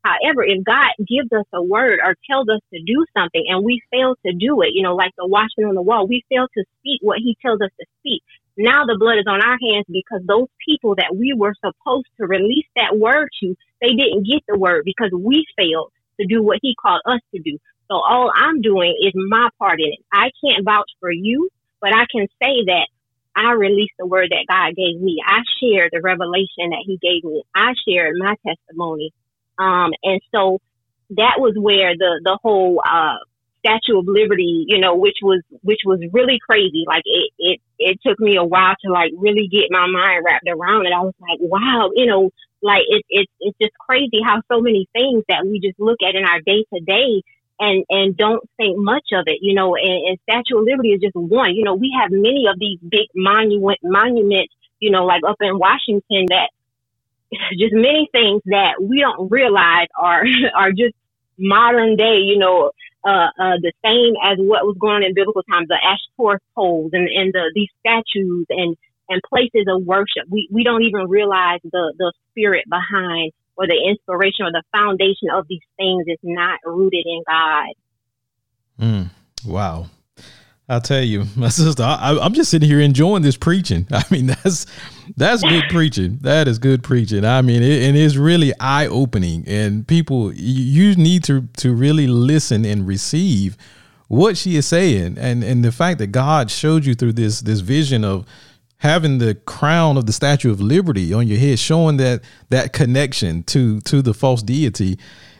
However, if God gives us a word or tells us to do something and we fail to do it, like the watchman on the wall, we fail to speak what he tells us to speak. Now the blood is on our hands because those people that we were supposed to release that word to, they didn't get the word because we failed to do what he called us to do. So all I'm doing is my part in it. I can't vouch for you, but I can say that I released the word that God gave me. I shared the revelation that he gave me. I shared my testimony. And so that was where the whole, Statue of Liberty, which was really crazy. Like it took me a while to like really get my mind wrapped around it. I was like, wow, like it's just crazy how so many things that we just look at in our day to day and don't think much of it, and Statue of Liberty is just one. We have many of these big monuments, like up in Washington, that just many things that we don't realize are just modern day, the same as what was going on in biblical times, the Ashtoreth poles and these statues and places of worship. We don't even realize the spirit behind or the inspiration or the foundation of these things is not rooted in God. Wow. I'll tell you, my sister, I'm just sitting here enjoying this preaching. I mean, that's good preaching. That is good preaching. I mean, it is really eye opening, and people, you need to really listen and receive what she is saying. And the fact that God showed you through this vision of having the crown of the Statue of Liberty on your head, showing that connection to the false deity.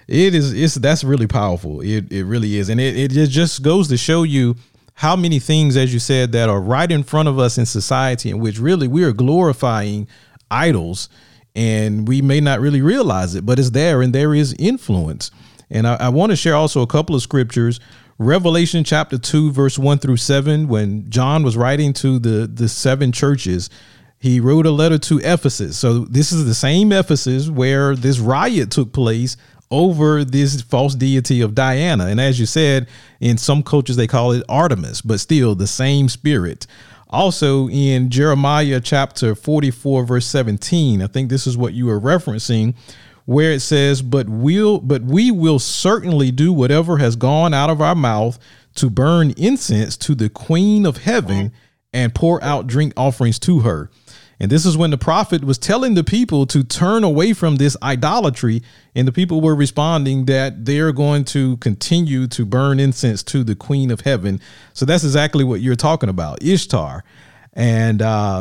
That's really powerful. It really is. And it just goes to show you how many things, as you said, that are right in front of us in society in which really we are glorifying idols and we may not really realize it, but it's there and there is influence. And I want to share also a couple of scriptures. Revelation chapter 2, verse 1-7, when John was writing to the seven churches, he wrote a letter to Ephesus. So this is the same Ephesus where this riot took place over this false deity of Diana. And as you said, in some cultures, they call it Artemis, but still the same spirit. Also in Jeremiah chapter 44, verse 17, I think this is what you were referencing, where it says, but we will certainly do whatever has gone out of our mouth to burn incense to the Queen of Heaven and pour out drink offerings to her. And this is when the prophet was telling the people to turn away from this idolatry. And the people were responding that they're going to continue to burn incense to the Queen of Heaven. So that's exactly what you're talking about, Ishtar. And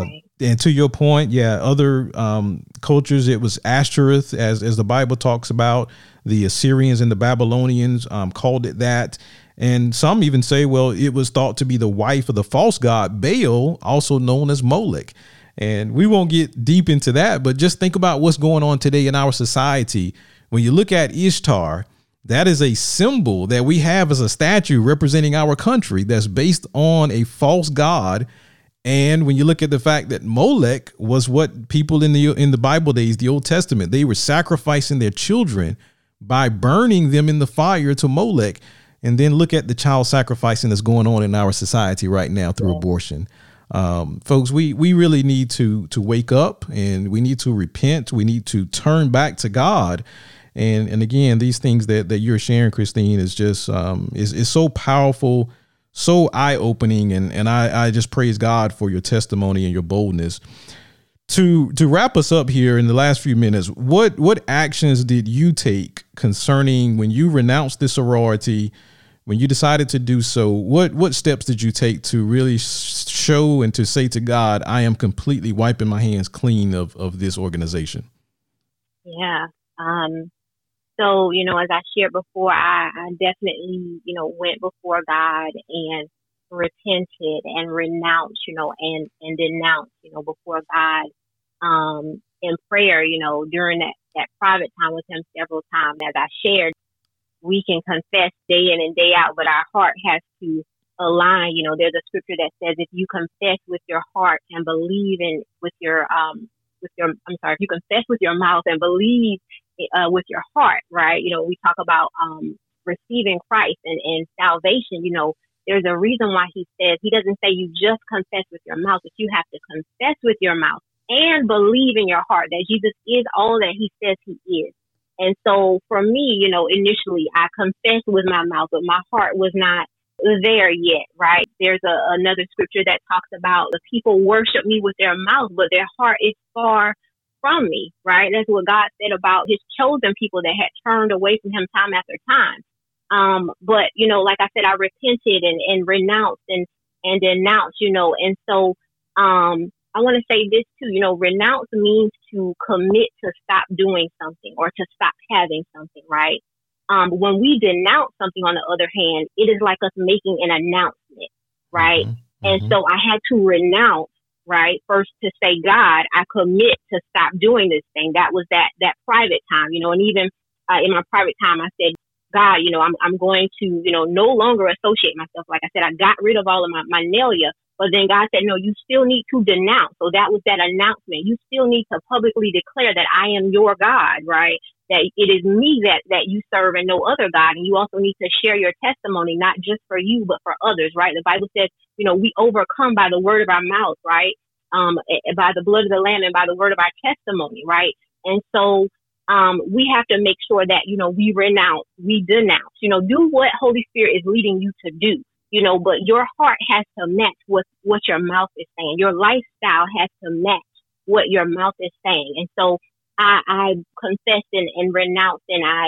to your point, other cultures, it was Ashtoreth, as the Bible talks about. The Assyrians and the Babylonians called it that. And some even say, well, it was thought to be the wife of the false god Baal, also known as Molech. And we won't get deep into that, but just think about what's going on today in our society. When you look at Ishtar, that is a symbol that we have as a statue representing our country that's based on a false god. And when you look at the fact that Molech was what people in the Bible days, the Old Testament, they were sacrificing their children by burning them in the fire to Molech. And then look at the child sacrificing that's going on in our society right now through abortion. Folks, we really need to wake up, and we need to repent. We need to turn back to God. And again, these things that you're sharing, Christine, is just is so powerful, so eye opening. And I just praise God for your testimony and your boldness. To wrap us up here in the last few minutes, what actions did you take concerning when you renounced the sorority? When you decided to do so, what steps did you take to really show and to say to God, I am completely wiping my hands clean of this organization? Yeah. So, as I shared before, I definitely, went before God and repented and renounced, and denounced, before God, in prayer, during that private time with him several times. As I shared, we can confess day in and day out, but our heart has to align. There's a scripture that says, if you confess with your heart and believe if you confess with your mouth and believe with your heart, right? We talk about receiving Christ and salvation. There's a reason why he doesn't say you just confess with your mouth, but you have to confess with your mouth and believe in your heart that Jesus is all that he says he is. And so for me, initially I confessed with my mouth, but my heart was not there yet, right? There's another scripture that talks about the people worship me with their mouth, but their heart is far from me, right? That's what God said about his chosen people that had turned away from him time after time. But, like I said, I repented and renounced and denounced, and so, I want to say this too, renounce means to commit to stop doing something or to stop having something, right? When we denounce something, on the other hand, it is like us making an announcement, right? Mm-hmm. And so I had to renounce, right? First to say, God, I commit to stop doing this thing. That was that private time, and even in my private time, I said, God, I'm going to, no longer associate myself. Like I said, I got rid of all of my marginalia. But then God said, no, you still need to denounce. So that was that announcement. You still need to publicly declare that I am your God, right? That it is me that you serve and no other God. And you also need to share your testimony, not just for you, but for others, right? The Bible says, we overcome by the word of our mouth, right? By the blood of the Lamb and by the word of our testimony, right? And so we have to make sure that, we renounce, we denounce, do what Holy Spirit is leading you to do. But your heart has to match what your mouth is saying. Your lifestyle has to match what your mouth is saying. And so I confessed and renounced, and I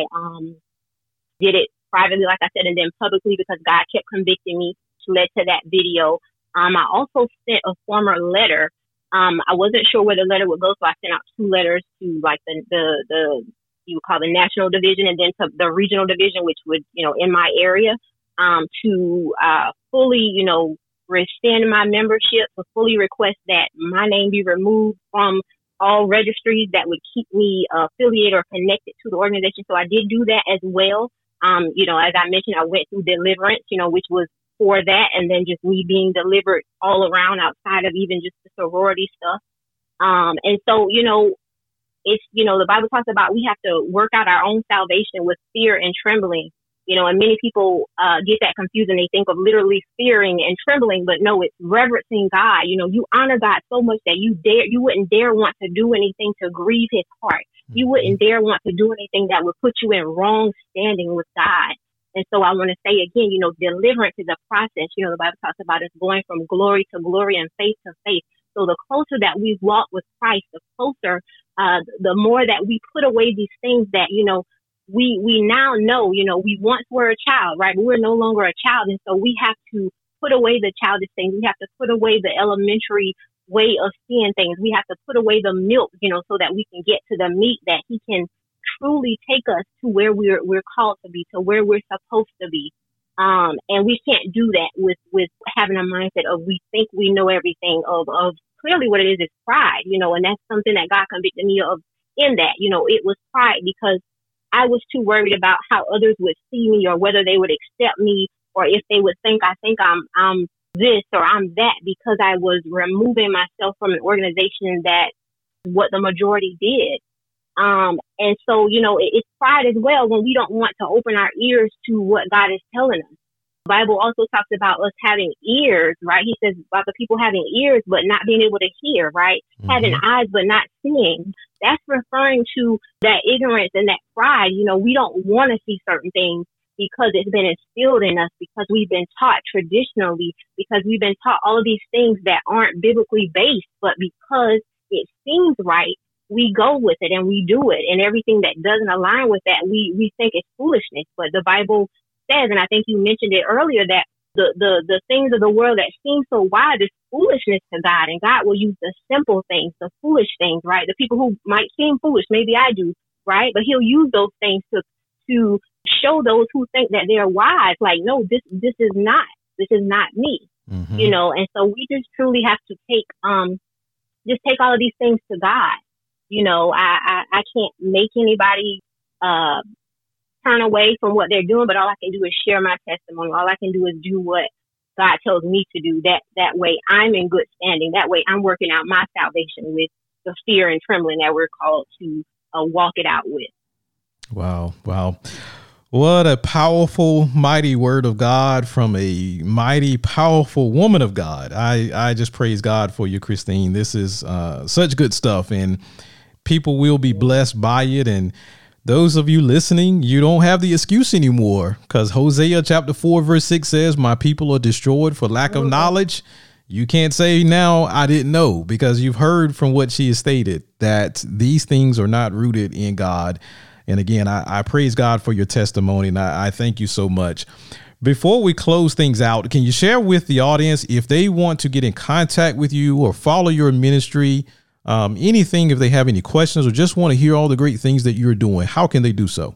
did it privately, like I said, and then publicly because God kept convicting me, which led to that video. I also sent a former letter. I wasn't sure where the letter would go, so I sent out 2 letters to like the you would call the national division, and then to the regional division, which would, in my area. To fully, rescind my membership, to fully request that my name be removed from all registries that would keep me affiliated or connected to the organization. So I did do that as well. As I mentioned, I went through deliverance, which was for that, and then just me being delivered all around outside of even just the sorority stuff. And so, it's, the Bible talks about we have to work out our own salvation with fear and trembling. And many people get that confused and they think of literally fearing and trembling, but no, it's reverencing God. You honor God so much that you wouldn't dare want to do anything to grieve his heart. You wouldn't dare want to do anything that would put you in wrong standing with God. And so I want to say again, deliverance is a process. The Bible talks about us going from glory to glory and faith to faith. So the closer that we walk with Christ, the closer, the more that we put away these things that, we now know, we once were a child, right? But we're no longer a child. And so we have to put away the childish things. We have to put away the elementary way of seeing things. We have to put away the milk, so that we can get to the meat that he can truly take us to where we're called to be, to where we're supposed to be. And we can't do that with having a mindset of we think we know everything, of clearly what it is pride, and that's something that God convicted me of in that, it was pride because I was too worried about how others would see me or whether they would accept me or if they would think I'm this or I'm that, because I was removing myself from an organization that what the majority did. And so, it's pride as well when we don't want to open our ears to what God is telling us. The Bible also talks about us having ears, right? He says about the people having ears, but not being able to hear, right? Mm-hmm. Having eyes, but not seeing. That's referring to that ignorance and that pride. We don't want to see certain things because it's been instilled in us, because we've been taught traditionally, because we've been taught all of these things that aren't biblically based, but because it seems right, we go with it and we do it. And everything that doesn't align with that, we think it's foolishness. But the Bible says, and I think you mentioned it earlier, that the things of the world that seem so wide is foolishness to God, and God will use the simple things, the foolish things, right? The people who might seem foolish, maybe I do, right? But he'll use those things to show those who think that they're wise, like, no, this is not me, mm-hmm. And so we just truly have to take all of these things to God. I can't make anybody turn away from what they're doing, but all I can do is share my testimony. All I can do is do what God tells me to do. That way I'm in good standing. That way I'm working out my salvation with the fear and trembling that we're called to walk it out with. Wow. What a powerful, mighty word of God from a mighty, powerful woman of God. I just praise God for you, Christine. This is such good stuff, and people will be blessed by it. And those of you listening, you don't have the excuse anymore, because Hosea chapter 4, verse 6 says, my people are destroyed for lack of knowledge. You can't say now I didn't know, because you've heard from what she has stated that these things are not rooted in God. And again, I praise God for your testimony, and I thank you so much. Before we close things out, can you share with the audience if they want to get in contact with you or follow your ministry, anything, if they have any questions or just want to hear all the great things that you're doing, how can they do so?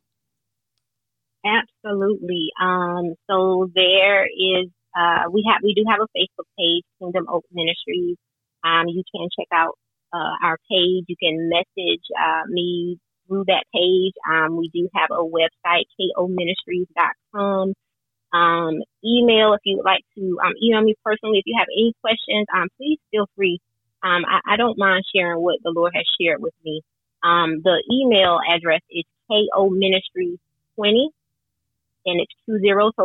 Absolutely. So there is, we do have a Facebook page, Kingdom Oak Ministries. You can check out our page. You can message me through that page. We do have a website, koministries.com. Email if you would like to email me personally if you have any questions. Please feel free. I don't mind sharing what the Lord has shared with me. The email address is koministries20, and it's 20, so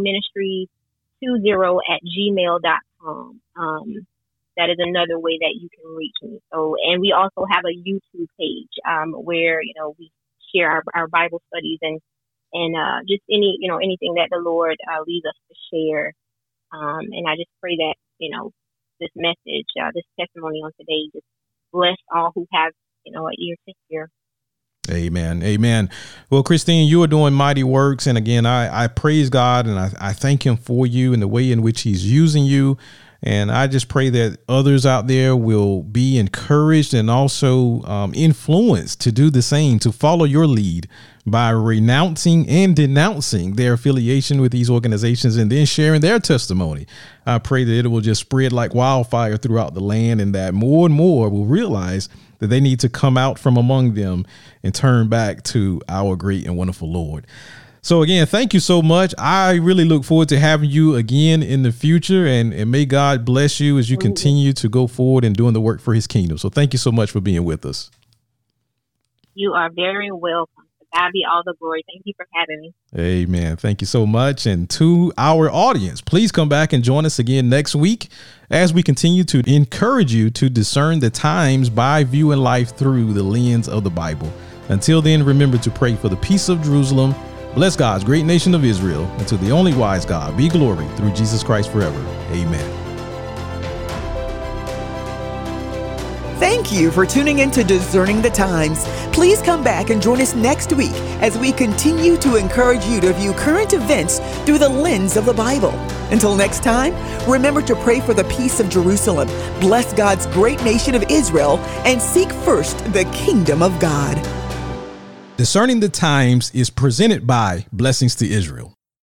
koministries20@gmail.com. That is another way that you can reach me. So, and we also have a YouTube page where we share our Bible studies and just anything that the Lord leads us to share. And I just pray that this message, this testimony on today, just bless all who have an ear to hear. Amen. Amen. Well, Christine, you are doing mighty works. And again, I praise God, and I thank him for you and the way in which he's using you. And I just pray that others out there will be encouraged and also influenced to do the same, to follow your lead by renouncing and denouncing their affiliation with these organizations and then sharing their testimony. I pray that it will just spread like wildfire throughout the land, and that more and more will realize that they need to come out from among them and turn back to our great and wonderful Lord. So again, thank you so much. I really look forward to having you again in the future, and may God bless you as you continue to go forward and doing the work for his kingdom. So thank you so much for being with us. You are very welcome. To God be all the glory. Thank you for having me. Amen. Thank you so much. And to our audience, please come back and join us again next week as we continue to encourage you to discern the times by viewing life through the lens of the Bible. Until then, remember to pray for the peace of Jerusalem. Bless God's great nation of Israel, and to the only wise God be glory through Jesus Christ forever. Amen. Thank you for tuning in to Discerning the Times. Please come back and join us next week as we continue to encourage you to view current events through the lens of the Bible. Until next time, remember to pray for the peace of Jerusalem, bless God's great nation of Israel, and seek first the kingdom of God. Discerning the Times is presented by Blessings to Israel.